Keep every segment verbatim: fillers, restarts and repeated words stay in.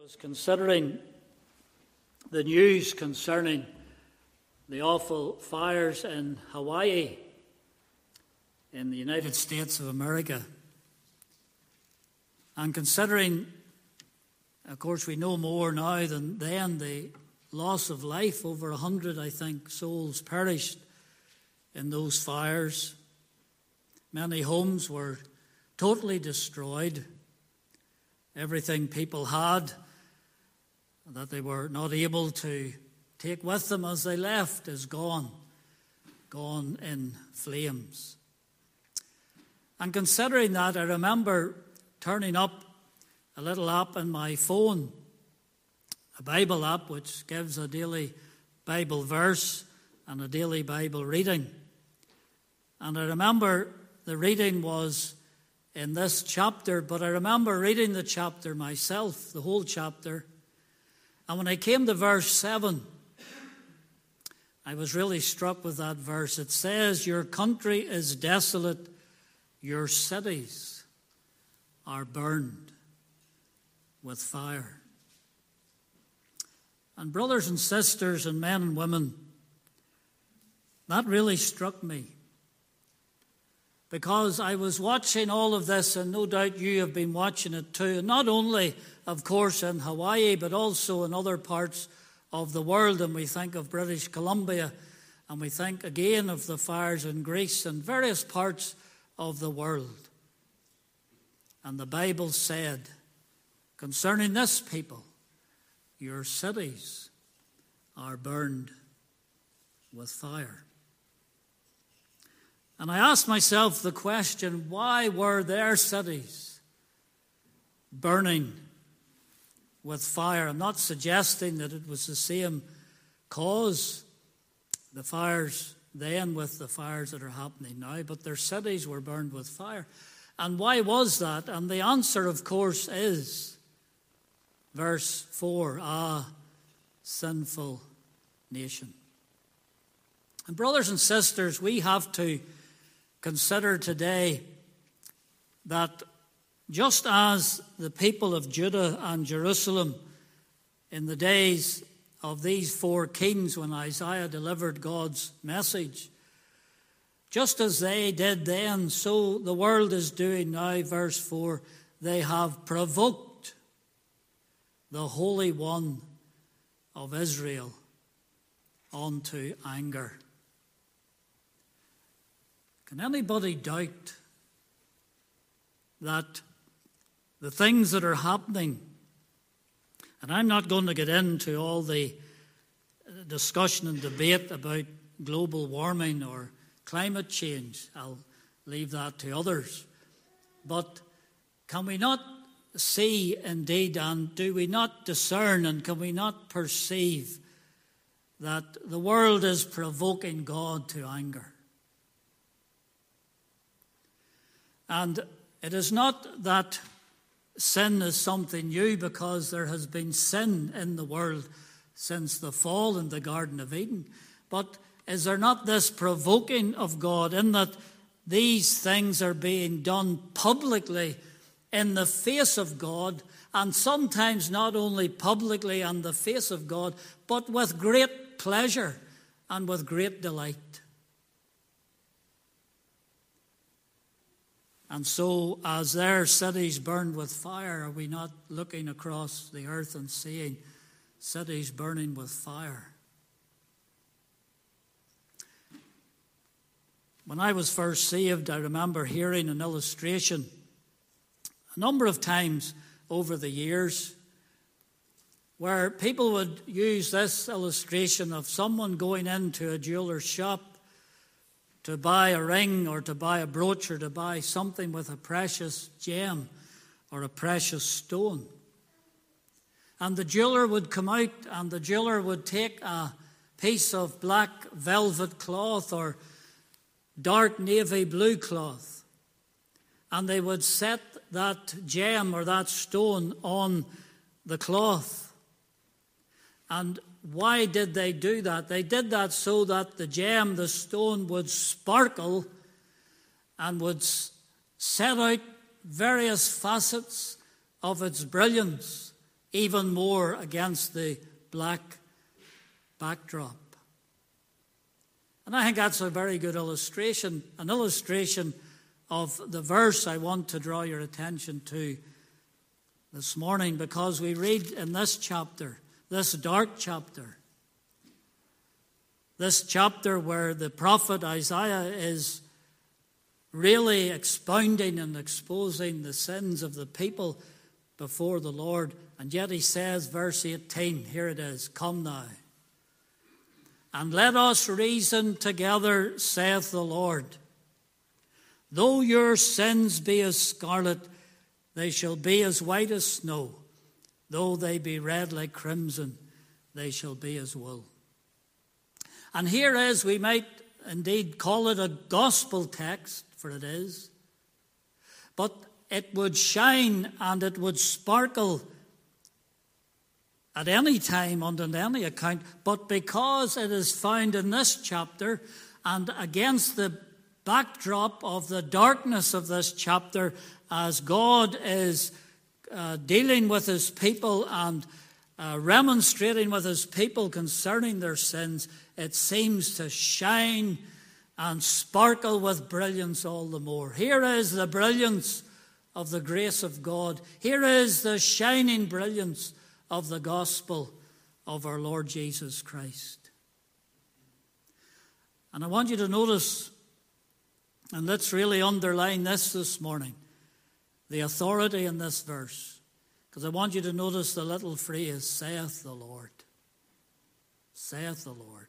was considering the news concerning the awful fires in Hawaii in the United States of America. And considering, of course, we know more now than then, the loss of life, over a hundred, I think, souls perished in those fires. Many homes were totally destroyed. Everything people had that they were not able to take with them as they left is gone, gone in flames. And considering that, I remember turning up a little app in my phone, a Bible app which gives a daily Bible verse and a daily Bible reading. And I remember the reading was in this chapter, but I remember reading the chapter myself, the whole chapter. And when I came to verse seven, I was really struck with that verse. It says, "Your country is desolate, your cities are burned with fire." And brothers and sisters and men and women, that really struck me. Because I was watching all of this, and no doubt you have been watching it too. And not only, of course, in Hawaii, but also in other parts of the world. And we think of British Columbia, and we think again of the fires in Greece and various parts of the world. And the Bible said, concerning this people, your cities are burned with fire. And I asked myself the question, why were their cities burning with fire? I'm not suggesting that it was the same cause, the fires then with the fires that are happening now, but their cities were burned with fire. And why was that? And the answer, of course, is verse four, "Ah, sinful nation." And brothers and sisters, we have to consider today that just as the people of Judah and Jerusalem in the days of these four kings when Isaiah delivered God's message, just as they did then, so the world is doing now, verse four, they have provoked the Holy One of Israel unto anger. Can anybody doubt that the things that are happening, and I'm not going to get into all the discussion and debate about global warming or climate change, I'll leave that to others, but can we not see indeed, and do we not discern, and can we not perceive that the world is provoking God to anger? And it is not that sin is something new, because there has been sin in the world since the fall in the Garden of Eden. But is there not this provoking of God in that these things are being done publicly in the face of God, and sometimes not only publicly in the face of God, but with great pleasure and with great delight? And so, as their cities burned with fire, are we not looking across the earth and seeing cities burning with fire? When I was first saved, I remember hearing an illustration a number of times over the years where people would use this illustration of someone going into a jeweler's shop to buy a ring or to buy a brooch or to buy something with a precious gem or a precious stone. And the jeweler would come out, and the jeweler would take a piece of black velvet cloth or dark navy blue cloth, and they would set that gem or that stone on the cloth. And why did they do that? They did that so that the gem, the stone, would sparkle and would set out various facets of its brilliance even more against the black backdrop. And I think that's a very good illustration, an illustration of the verse I want to draw your attention to this morning, because we read in this chapter, this dark chapter, this chapter where the prophet Isaiah is really expounding and exposing the sins of the people before the Lord. And yet he says, verse eighteen, here it is, "Come now, and let us reason together, saith the Lord. Though your sins be as scarlet, they shall be as white as snow. Though they be red like crimson, they shall be as wool." And here is, we might indeed call it a gospel text, for it is. But it would shine and it would sparkle at any time on any account. But because it is found in this chapter, and against the backdrop of the darkness of this chapter, as God is uh, dealing with his people and uh, remonstrating with his people concerning their sins, it seems to shine and sparkle with brilliance all the more. Here is the brilliance of the grace of God. Here is the shining brilliance of the gospel of our Lord Jesus Christ. And I want you to notice, and let's really underline this this morning, the authority in this verse. Because I want you to notice the little phrase, "saith the Lord." Saith the Lord.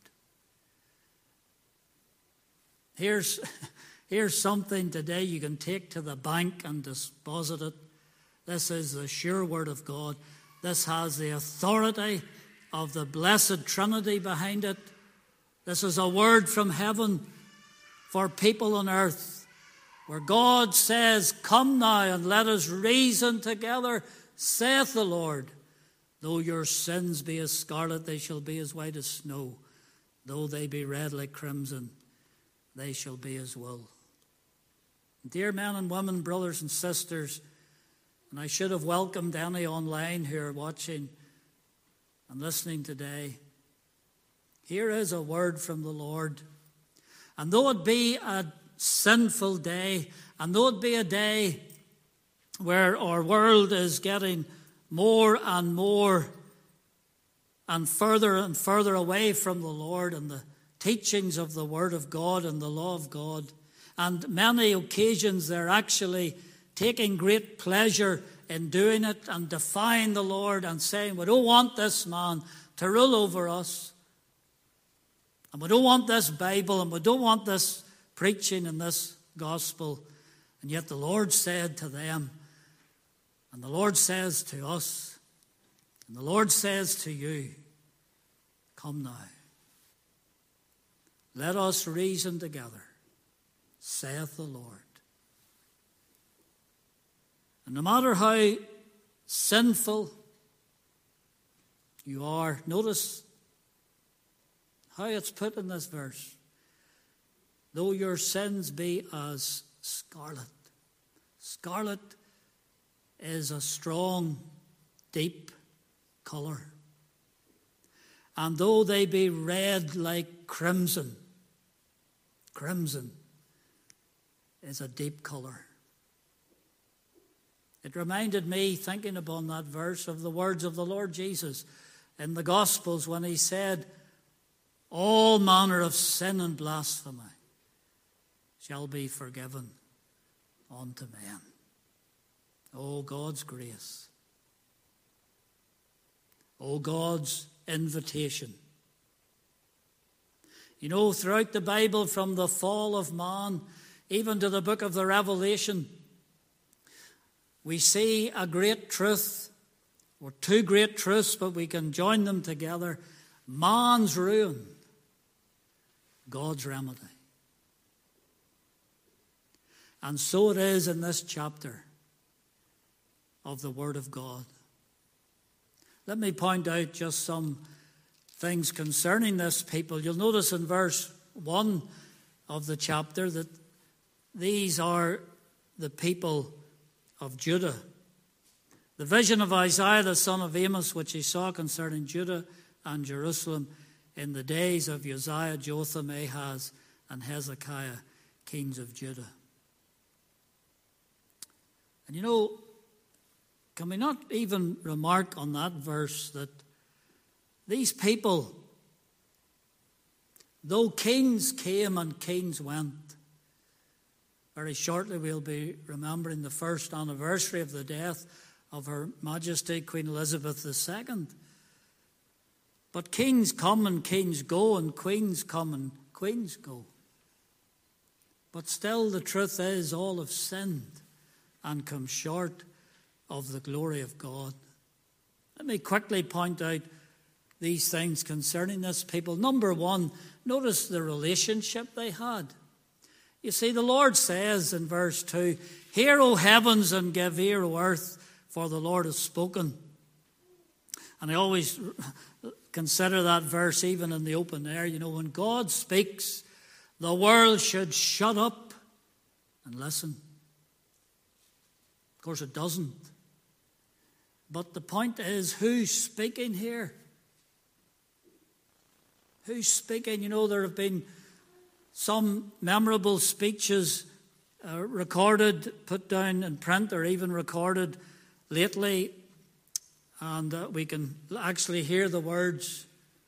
Here's, here's something today you can take to the bank and deposit it. This is the sure word of God. This has the authority of the blessed Trinity behind it. This is a word from heaven for people on earth, where God says, "Come now and let us reason together, saith the Lord. Though your sins be as scarlet, they shall be as white as snow. Though they be red like crimson, they shall be as wool." Dear men and women, brothers and sisters, and I should have welcomed any online who are watching and listening today, here is a word from the Lord. And though it be a sinful day, and though it be a day where our world is getting more and more and further and further away from the Lord and the teachings of the Word of God and the law of God, and many occasions they're actually taking great pleasure in doing it and defying the Lord and saying, "We don't want this man to rule over us, and we don't want this Bible, and we don't want this preaching and this gospel." And yet the Lord said to them, and the Lord says to us, and the Lord says to you, "Come now. Let us reason together, saith the Lord." And no matter how sinful you are, notice how it's put in this verse. Though your sins be as scarlet. Scarlet is a strong, deep colour. And though they be red like crimson, crimson is a deep colour. It reminded me, thinking upon that verse, of the words of the Lord Jesus in the Gospels when he said, "All manner of sin and blasphemy shall be forgiven unto men." Oh, God's grace. Oh, God's invitation. You know, throughout the Bible, from the fall of man even to the book of the Revelation, we see a great truth, or two great truths, but we can join them together. Man's ruin, God's remedy. And so it is in this chapter of the Word of God. Let me point out just some things concerning this people. You'll notice in verse one of the chapter that these are the people of Judah. The vision of Isaiah the son of Amos, which he saw concerning Judah and Jerusalem in the days of Uzziah, Jotham, Ahaz, and Hezekiah, kings of Judah. And you know, can we not even remark on that verse that these people, though kings came and kings went, very shortly we'll be remembering the first anniversary of the death of Her Majesty Queen Elizabeth the Second. But kings come and kings go, and queens come and queens go. But still the truth is all have sinned and come short of the glory of God. Let me quickly point out these things concerning this people. Number one, notice the relationship they had. You see, the Lord says in verse two, "Hear, O heavens, and give ear, O earth, for the Lord has spoken." And I always consider that verse even in the open air. You know, when God speaks, the world should shut up and listen. Of course, it doesn't. But the point is, who's speaking here? Who's speaking? You know, there have been some memorable speeches uh, recorded, put down in print, or even recorded lately, and uh, we can actually hear the words.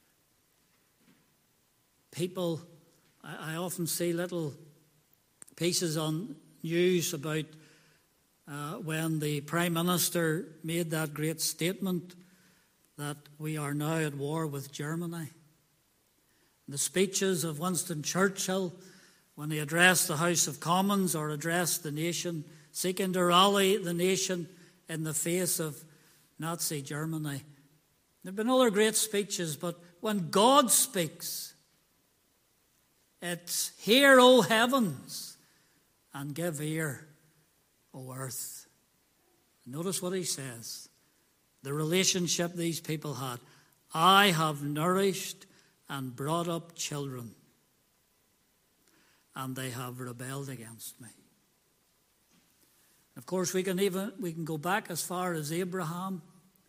People, I, I often see little pieces on news about uh, when the Prime Minister made that great statement that we are now at war with Germany. The speeches of Winston Churchill when he addressed the House of Commons or addressed the nation, seeking to rally the nation in the face of Nazi Germany. There have been other great speeches, but when God speaks, it's "Hear, O heavens, and give ear, O earth." Notice what he says. The relationship these people had. "I have nourished and brought up children, and they have rebelled against me." Of course, we can even we can go back as far as Abraham.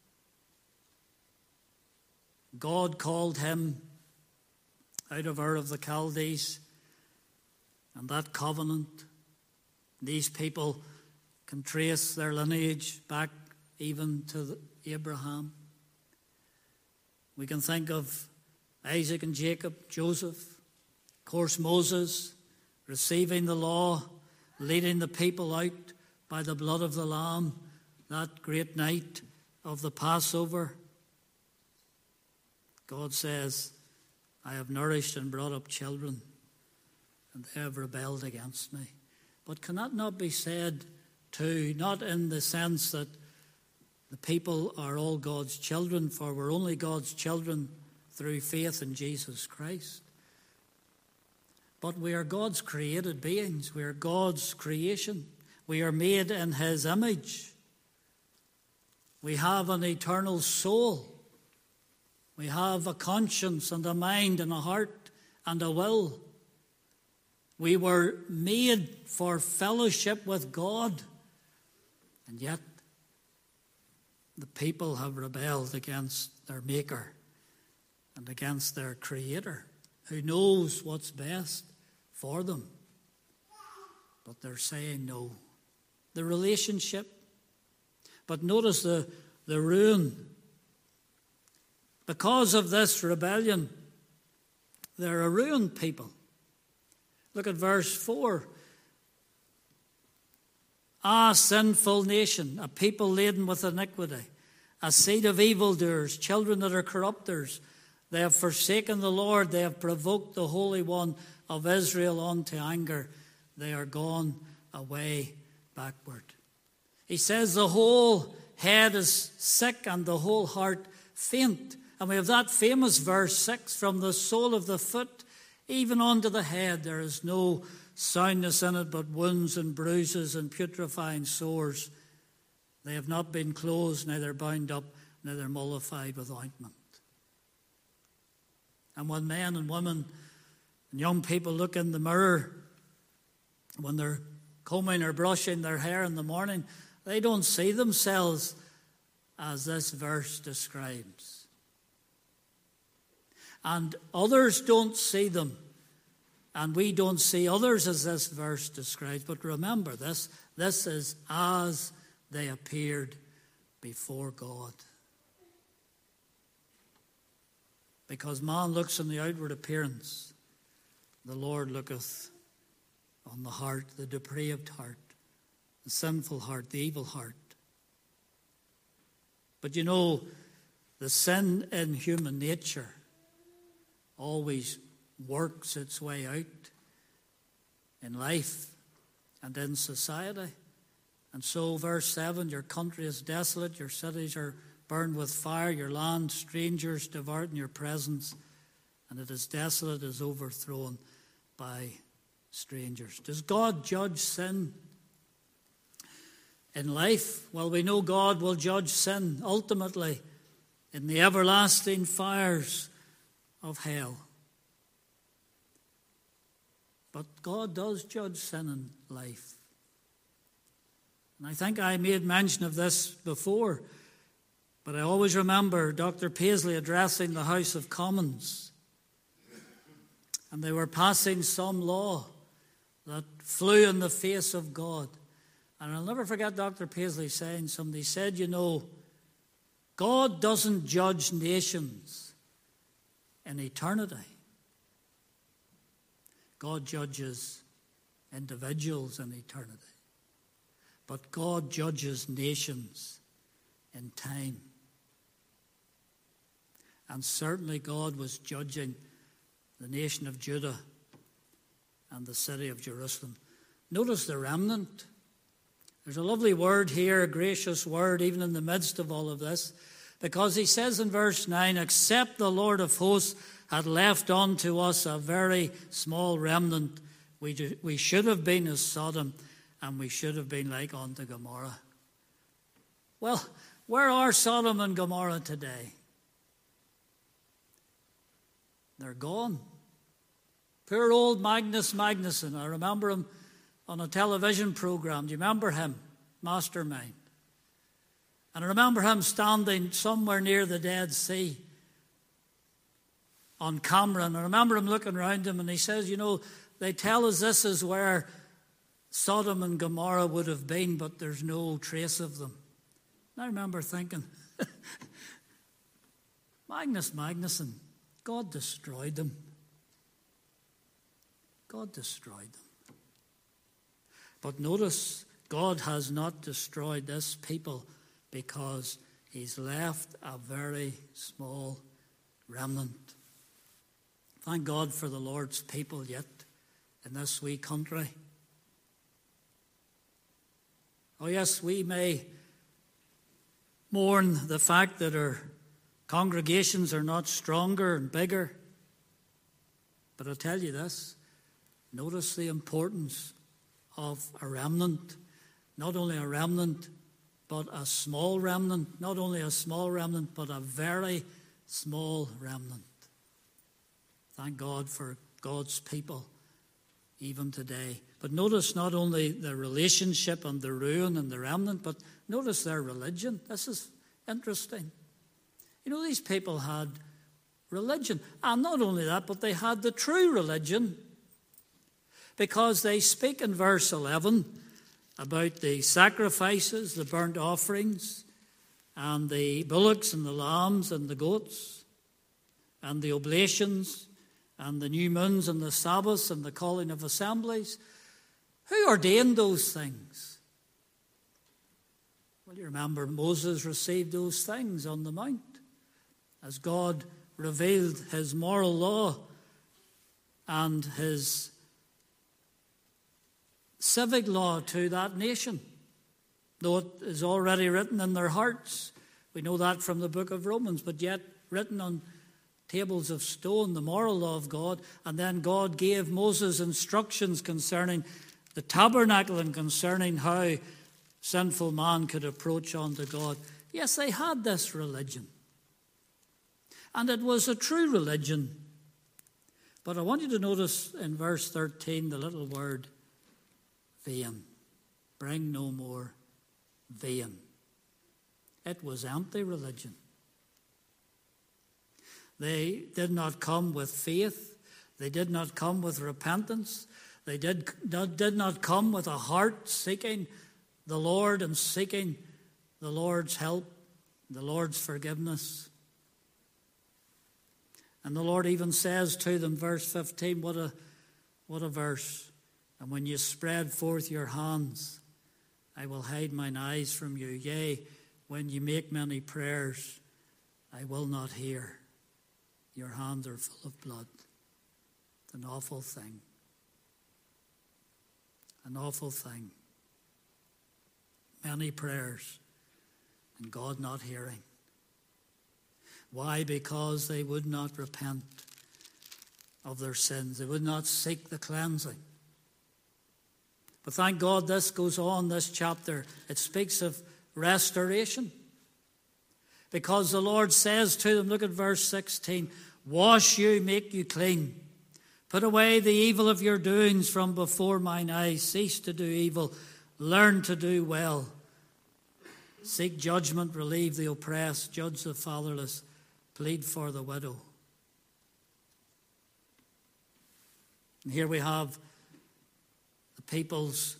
God called him out of Ur of the Chaldees, and that covenant, these people can trace their lineage back even to Abraham. We can think of Isaac and Jacob, Joseph, of course Moses, receiving the law, leading the people out by the blood of the Lamb, that great night of the Passover. God says, "I have nourished and brought up children, and they have rebelled against me." But can that not be said too, not in the sense that the people are all God's children, for we're only God's children through faith in Jesus Christ. But we are God's created beings. We are God's creation. We are made in His image. We have an eternal soul. We have a conscience and a mind and a heart and a will. We were made for fellowship with God. And yet, the people have rebelled against their Maker and against their Creator, who knows what's best for them. But they're saying no. The relationship. But notice the, the ruin. Because of this rebellion, they're a ruined people. Look at verse four. "Ah, sinful nation, a people laden with iniquity, a seed of evildoers, children that are corrupters. They have forsaken the Lord, they have provoked the Holy One of Israel unto anger. They are gone away backward." He says the whole head is sick and the whole heart faint. And we have that famous verse six, "From the sole of the foot even unto the head, there is no soundness in it, but wounds and bruises and putrefying sores. They have not been closed, neither bound up, neither mollified with ointment." And when men and women and young people look in the mirror, when they're combing or brushing their hair in the morning, they don't see themselves as this verse describes. And others don't see them, and we don't see others as this verse describes. But remember this, this is as they appeared before God. Because man looks on the outward appearance, the Lord looketh on the heart, the depraved heart, the sinful heart, the evil heart. But you know, the sin in human nature always works its way out in life and in society. And so, verse seven, your country is desolate, your cities are burned with fire, your land strangers devour in your presence, and it is desolate, is overthrown by strangers. Does God judge sin in life? Well, we know God will judge sin ultimately in the everlasting fires of hell. But God does judge sin in life. And I think I made mention of this before, but I always remember Doctor Paisley addressing the House of Commons. And they were passing some law that flew in the face of God. And I'll never forget Doctor Paisley saying something. He said, you know, God doesn't judge nations in eternity. God judges individuals in eternity. But God judges nations in time. And certainly God was judging the nation of Judah and the city of Jerusalem. Notice the remnant. There's a lovely word here, a gracious word, even in the midst of all of this, because he says in verse nine, except the Lord of hosts had left unto us a very small remnant, we, do, we should have been as Sodom, and we should have been like unto Gomorrah. Well, where are Sodom and Gomorrah today? They're gone. Poor old Magnus Magnusson. I remember him on a television program. Do you remember him? Mastermind. And I remember him standing somewhere near the Dead Sea on camera. And I remember him looking around him and he says, you know, they tell us this is where Sodom and Gomorrah would have been, but there's no trace of them. And I remember thinking, Magnus Magnusson, God destroyed them. God destroyed them. But notice, God has not destroyed this people because he's left a very small remnant. Thank God for the Lord's people yet in this wee country. Oh yes, we may mourn the fact that our congregations are not stronger and bigger. But I'll tell you this, notice the importance of a remnant. Not only a remnant, but a small remnant. Not only a small remnant, but a very small remnant. Thank God for God's people, even today. But notice not only the relationship and the ruin and the remnant, but notice their religion. This is interesting. You know, these people had religion. And not only that, but they had the true religion. Because they speak in verse eleven about the sacrifices, the burnt offerings, and the bullocks and the lambs and the goats, and the oblations, and the new moons and the Sabbaths and the calling of assemblies. Who ordained those things? Well, you remember Moses received those things on the mount as God revealed his moral law and his civic law to that nation, though it is already written in their hearts. We know that from the book of Romans, but yet written on tables of stone, the moral law of God. And then God gave Moses instructions concerning the tabernacle and concerning how sinful man could approach unto God. Yes, they had this religion. And it was a true religion. But I want you to notice in verse thirteen the little word, vain. Bring no more vain. It was empty religion. They did not come with faith. They did not come with repentance. They did, did not come with a heart seeking the Lord and seeking the Lord's help, the Lord's forgiveness. And the Lord even says to them, verse fifteen, what a, what a verse. And when you spread forth your hands, I will hide mine eyes from you. Yea, when you make many prayers, I will not hear. Your hands are full of blood. It's an awful thing. An awful thing. Many prayers and God not hearing. Why? Because they would not repent of their sins. They would not seek the cleansing. But thank God this goes on, this chapter. It speaks of restoration. Because the Lord says to them, look at verse sixteen, wash you, make you clean. Put away the evil of your doings from before mine eyes. Cease to do evil. Learn to do well. Seek judgment, relieve the oppressed, judge the fatherless, plead for the widow. And here we have the people's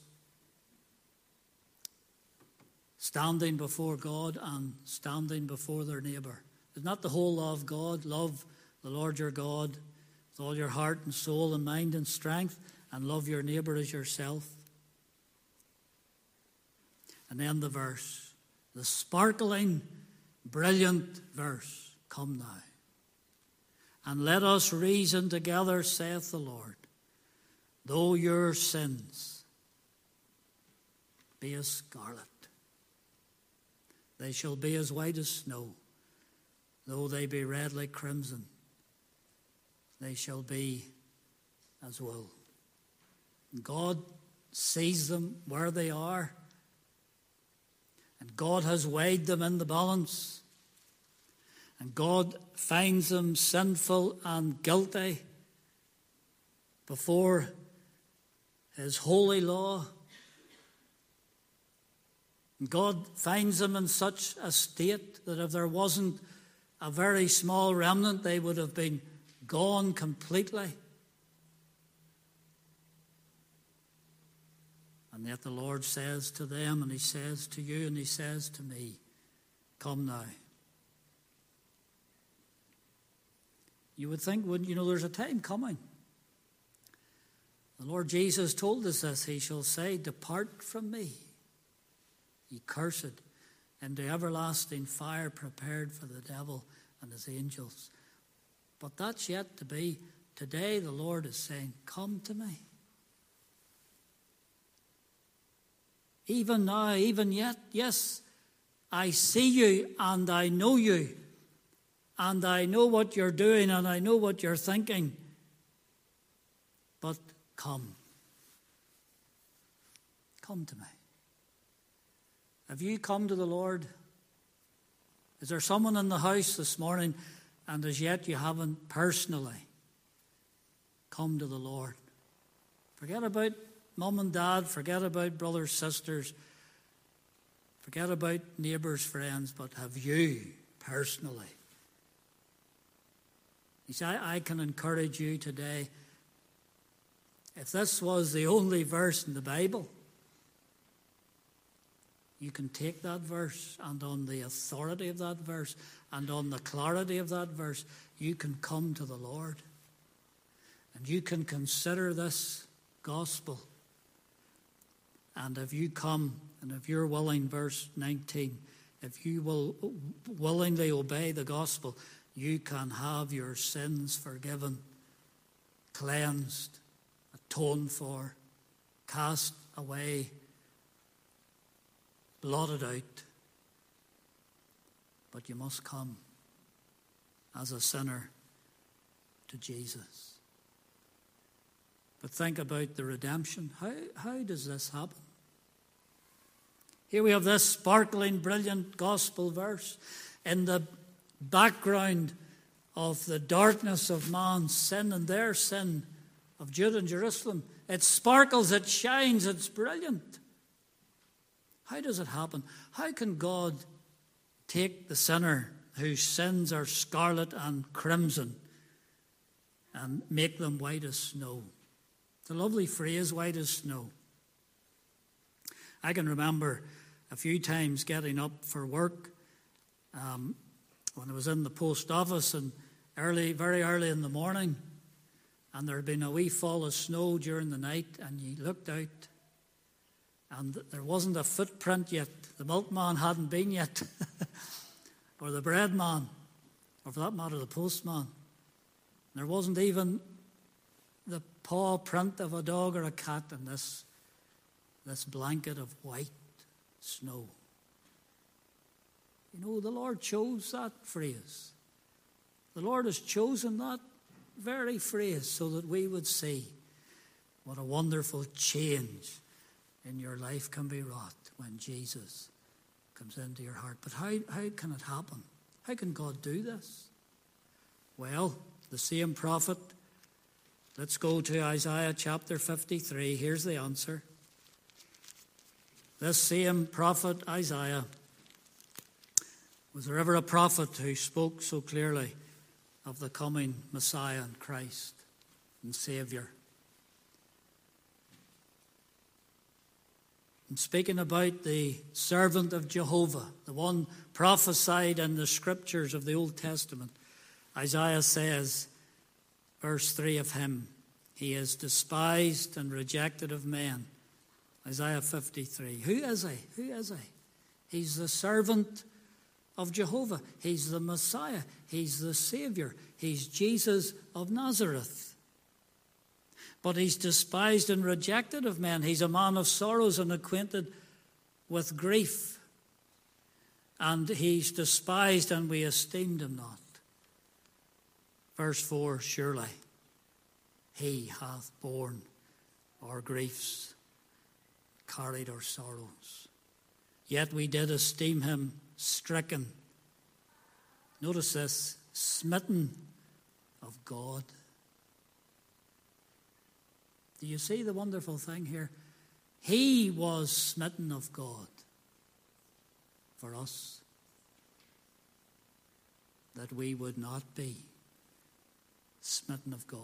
standing before God and standing before their neighbour. Is not the whole law of God? Love the Lord your God with all your heart and soul and mind and strength, and love your neighbour as yourself. And then the verse, the sparkling, brilliant verse, come now, and let us reason together, saith the Lord. Though your sins be as scarlet, they shall be as white as snow. Though they be red like crimson, they shall be as wool. God sees them where they are, and God has weighed them in the balance, and God finds them sinful and guilty before His holy law. And God finds them in such a state that if there wasn't a very small remnant, they would have been gone completely. And yet the Lord says to them, and He says to you, and He says to me, come now. You would think, wouldn't you know, there's a time coming. The Lord Jesus told us this. He shall say, depart from me, ye cursed, into everlasting fire prepared for the devil and his angels. But that's yet to be. Today the Lord is saying, come to me. Even now, even yet, yes, I see you and I know you. And I know what you're doing and I know what you're thinking. But come. Come to me. Have you come to the Lord? Is there someone in the house this morning and as yet you haven't personally come to the Lord? Forget about mum and dad, forget about brothers, sisters, forget about neighbours, friends, but have you personally? You see, I, I can encourage you today, if this was the only verse in the Bible, you can take that verse, and on the authority of that verse and on the clarity of that verse, you can come to the Lord. And you can consider this gospel. And if you come, and if you're willing, verse nineteen, if you will willingly obey the gospel, you can have your sins forgiven, cleansed, atoned for, cast away, blotted out. But you must come as a sinner to Jesus. But think about the redemption. How, how does this happen? Here we have this sparkling, brilliant gospel verse in the background of the darkness of man's sin and their sin of Judah and Jerusalem. It sparkles, it shines, it's brilliant. How does it happen? How can God take the sinner whose sins are scarlet and crimson and make them white as snow. It's a lovely phrase, white as snow. I can remember a few times getting up for work um, when I was in the post office and early, very early in the morning, and there had been a wee fall of snow during the night, and you looked out and there wasn't a footprint yet. The milkman hadn't been yet, or the bread man, or for that matter, the postman. There wasn't even the paw print of a dog or a cat in this, this blanket of white snow. You know, the Lord chose that phrase. The Lord has chosen that very phrase so that we would see what a wonderful change in your life can be wrought when Jesus comes into your heart. But how, how can it happen? How can God do this? Well, the same prophet, let's go to Isaiah chapter fifty-three. Here's the answer. This same prophet, Isaiah, was there ever a prophet who spoke so clearly of the coming Messiah and Christ and Saviour? And speaking about the servant of Jehovah, the one prophesied in the scriptures of the Old Testament, Isaiah says, verse three of him, he is despised and rejected of men. Isaiah fifty-three. Who is he? Who is he? He's the servant of Jehovah. He's the Messiah. He's the Saviour. He's Jesus of Nazareth. But he's despised and rejected of men. He's a man of sorrows and acquainted with grief. And he's despised and we esteemed him not. Verse four, surely he hath borne our griefs, carried our sorrows. Yet we did esteem him stricken. Notice this, smitten of God. Do you see the wonderful thing here? He was smitten of God for us, that we would not be smitten of God.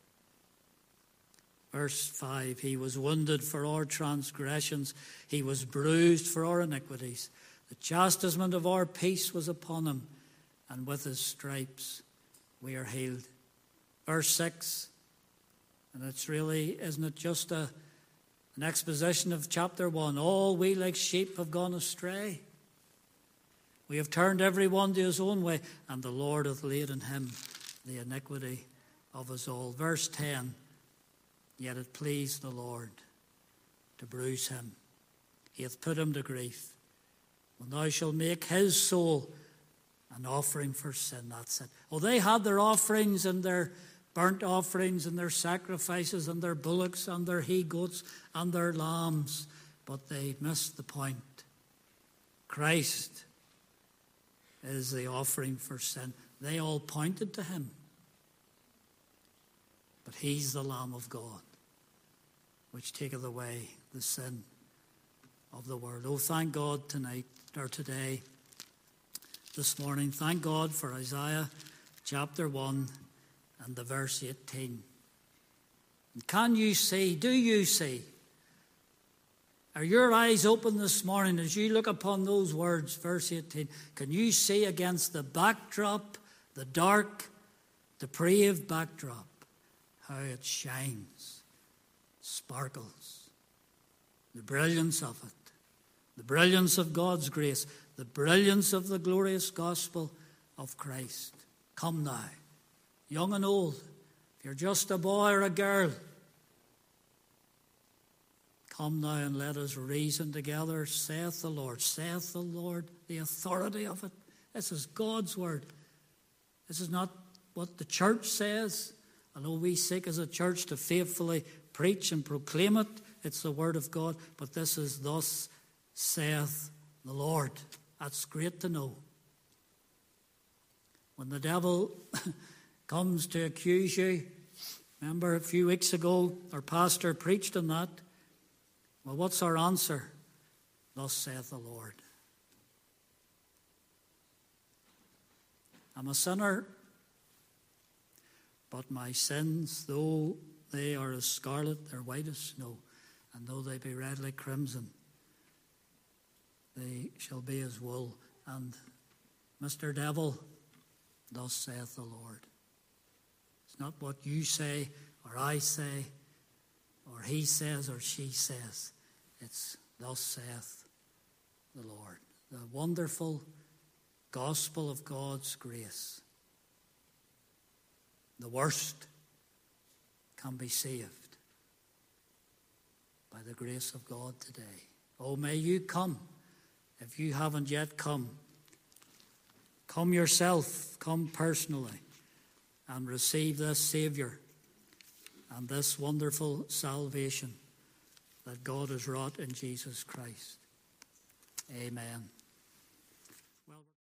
Verse five, he was wounded for our transgressions, he was bruised for our iniquities. The chastisement of our peace was upon him, and with his stripes we are healed. Verse six, and it's really, isn't it just a, an exposition of chapter one? All we like sheep have gone astray. We have turned every one to his own way, and the Lord hath laid on him the iniquity of us all. Verse ten, yet it pleased the Lord to bruise him. He hath put him to grief. When thou shalt make his soul an offering for sin. That's it. Oh, they had their offerings and their burnt offerings and their sacrifices and their bullocks and their he-goats and their lambs, but they missed the point. Christ is the offering for sin. They all pointed to him. But he's the Lamb of God, which taketh away the sin of the world. Oh, thank God tonight, or today, this morning. Thank God for Isaiah chapter one and the verse eighteen. And can you see, do you see, are your eyes open this morning as you look upon those words, verse eighteen? Can you see against the backdrop, the dark, depraved backdrop, how it shines, sparkles, the brilliance of it, the brilliance of God's grace, the brilliance of the glorious gospel of Christ? Come now, young and old, if you're just a boy or a girl, come now and let us reason together, saith the Lord. Saith the Lord, the authority of it. This is God's word. This is not what the church says. Although we seek as a church to faithfully preach and proclaim it, it's the word of God. But this is thus saith the Lord. That's great to know. When the devil comes to accuse you, remember a few weeks ago our pastor preached on that. Well, what's our answer? Thus saith the Lord. I'm a sinner, but my sins, though they are as scarlet, they're white as snow, and though they be red like crimson, they shall be as wool. And Mister Devil, thus saith the Lord. It's not what you say or I say or he says or she says. It's thus saith the Lord. The wonderful gospel of God's grace. The worst can be saved by the grace of God today. Oh, may you come. If you haven't yet come, come yourself, come personally, and receive this Saviour and this wonderful salvation that God has wrought in Jesus Christ. Amen.